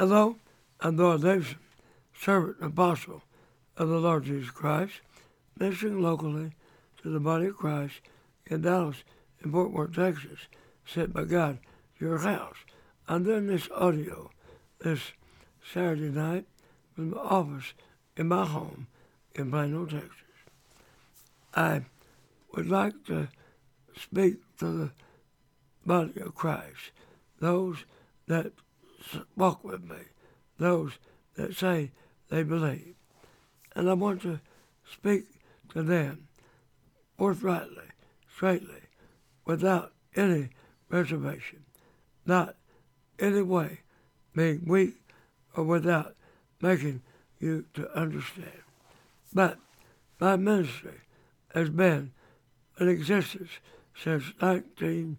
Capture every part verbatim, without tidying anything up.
Hello, I'm Doyle Davidson, servant and apostle of the Lord Jesus Christ, ministering locally to the body of Christ in Dallas and Fort Worth, Texas, sent by God to your house. I'm doing this audio this Saturday night from the office in my home in Plano, Texas. I would like to speak to the body of Christ, those that walk with me, those that say they believe. And I want to speak to them forthrightly, straightly, without any reservation, not any way being weak or without making you to understand. But my ministry has been in existence since nineteen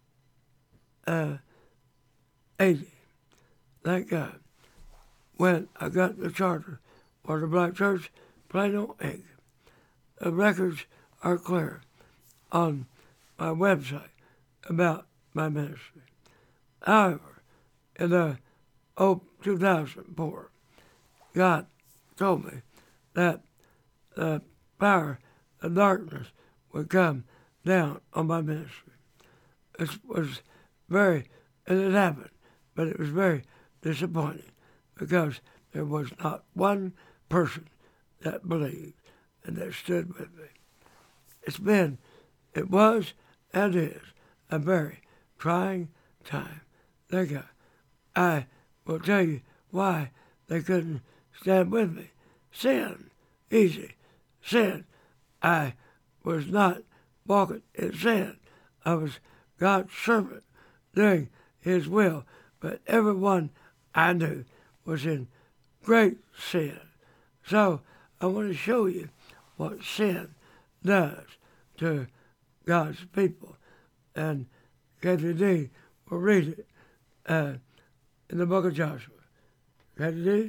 eighty. Thank God. When I got the charter for the Black Church, Plano, Incorporated. The records are clear on my website about my ministry. However, in the oh, two thousand four, God told me that the power of darkness would come down on my ministry. It was very, and it happened, but it was very disappointing because there was not one person that believed and that stood with me. It's been, it was, and is a very trying time. Thank God. I will tell you why they couldn't stand with me. Sin, easy. Sin. I was not walking in sin. I was God's servant, doing His will. But everyone I knew was in great sin. So I want to show you what sin does to God's people. And Kathy D will read it uh, in the book of Joshua. Kathy D?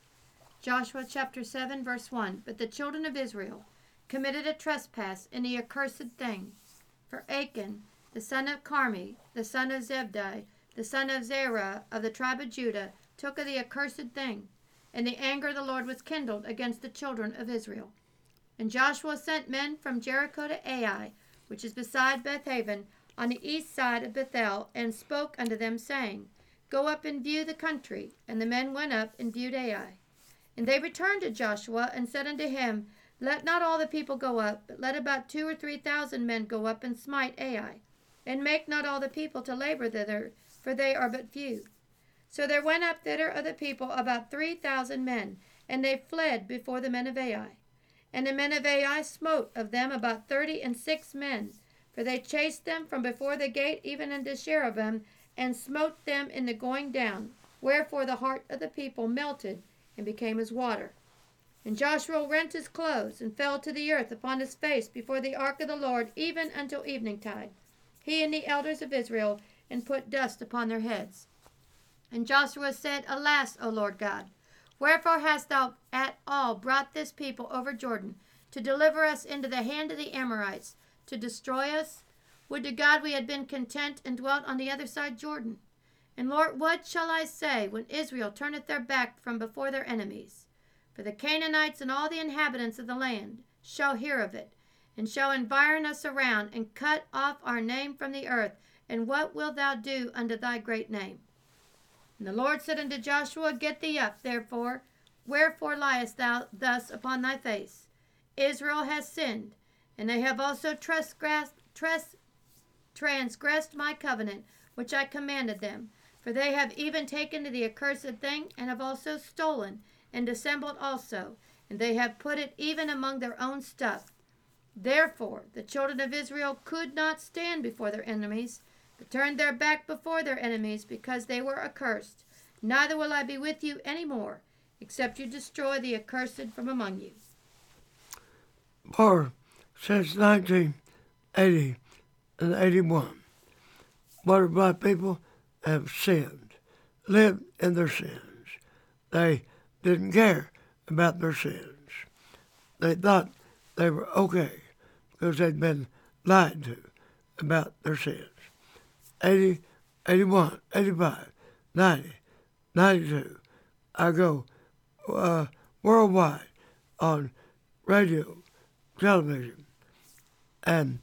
Joshua chapter seven, verse one. But the children of Israel committed a trespass in the accursed thing. For Achan, the son of Carmi, the son of Zebdi, the son of Zerah of the tribe of Judah, took of the accursed thing, and the anger of the Lord was kindled against the children of Israel. And Joshua sent men from Jericho to Ai, which is beside Bethaven, on the east side of Bethel, and spoke unto them, saying, Go up and view the country. And the men went up and viewed Ai. And they returned to Joshua, and said unto him, Let not all the people go up, but let about two or three thousand men go up and smite Ai. And make not all the people to labor thither, for they are but few. So there went up thither of the people about three thousand men, and they fled before the men of Ai. And the men of Ai smote of them about thirty and six men, for they chased them from before the gate even unto Sherebim, and smote them in the going down. Wherefore the heart of the people melted, and became as water. And Joshua rent his clothes, and fell to the earth upon his face before the ark of the Lord, even until eveningtide, he and the elders of Israel, and put dust upon their heads. And Joshua said, Alas, O Lord God, wherefore hast thou at all brought this people over Jordan, to deliver us into the hand of the Amorites, to destroy us? Would to God we had been content and dwelt on the other side Jordan. And Lord, what shall I say when Israel turneth their back from before their enemies? For the Canaanites and all the inhabitants of the land shall hear of it, and shall environ us around, and cut off our name from the earth. And what wilt thou do unto thy great name? And the Lord said unto Joshua, Get thee up, therefore. Wherefore liest thou thus upon thy face? Israel has sinned, and they have also transgressed, tres, transgressed my covenant, which I commanded them. For they have even taken to the accursed thing, and have also stolen, and dissembled also, and they have put it even among their own stuff. Therefore the children of Israel could not stand before their enemies, but turned their back before their enemies, because they were accursed. Neither will I be with you any more, except you destroy the accursed from among you. For since nineteen eighty and eighty-one, what black people have sinned, lived in their sins. They didn't care about their sins. They thought they were okay because they'd been lied to about their sins. eighty, eighty-one, eighty-five, ninety, ninety-two, I go uh, worldwide on radio, television, and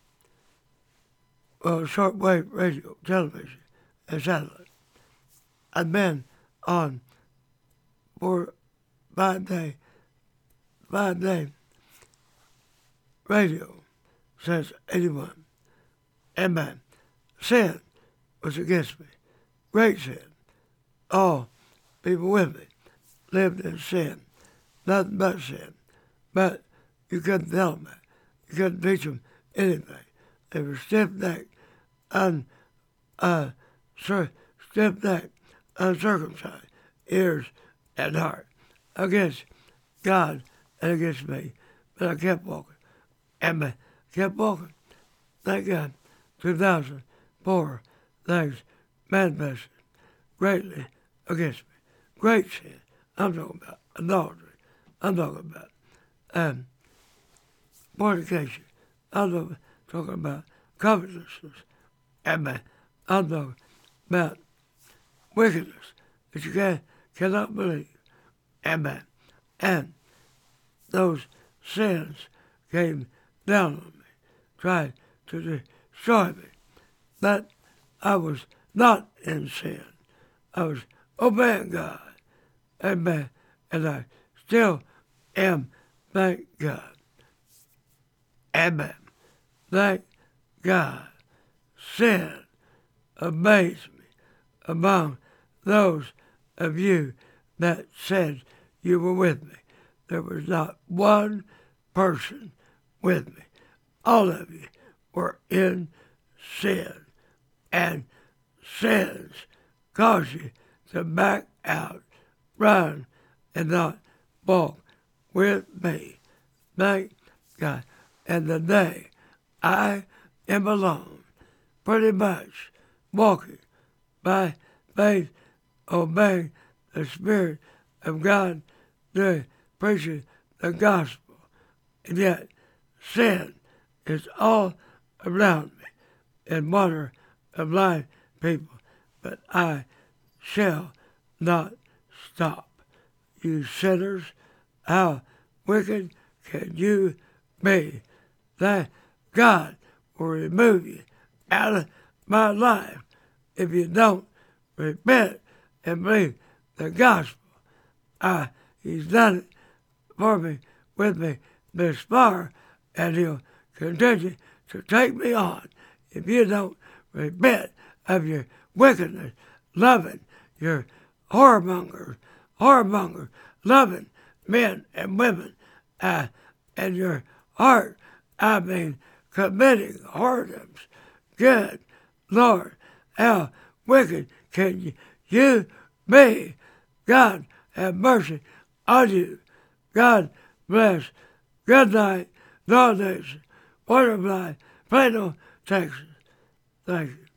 uh, shortwave radio, television, and satellite. I've been on for five day, five day radio since eighty-one. Amen. Sin was against me. Great sin. All people with me lived in sin. Nothing but sin. But you couldn't tell them that. You couldn't teach them anything. They were stiff-necked, un, uh, stiff-necked, uncircumcised, ears and heart, against God and against me. But I kept walking. And I kept walking. Thank God. two thousand four, things manifested greatly against me. Great sin. I'm talking about adultery. I'm talking about um, fornication. I'm talking about covetousness. Amen. I'm talking about wickedness that you can, cannot believe. Amen. And those sins came down on me, tried to destroy me. But I was not in sin. I was obeying God. Amen. And I still am, thank God. Amen. Thank God. Sin amazed me among those of you that said you were with me. There was not one person with me. All of you were in sin. And sins cause you to back out, run, and not walk with me. Thank God. And today, I am alone, pretty much walking by faith, obeying the Spirit of God, doing, preaching the gospel. And yet, sin is all around me and water of life, people. But I shall not stop. You sinners, how wicked can you be? That God will remove you out of my life if you don't repent and believe the gospel. I, he's done it for me, with me this far, and he'll continue to take me on if you don't repent of your wickedness, loving your whoremongers, whoremongers, loving men and women, uh, and your heart, I mean, committing whoredoms. Good Lord, how wicked can you, you be? God have mercy on you. God bless. Good night, North Nation, Waterfly, Plano, Texas. Thank you.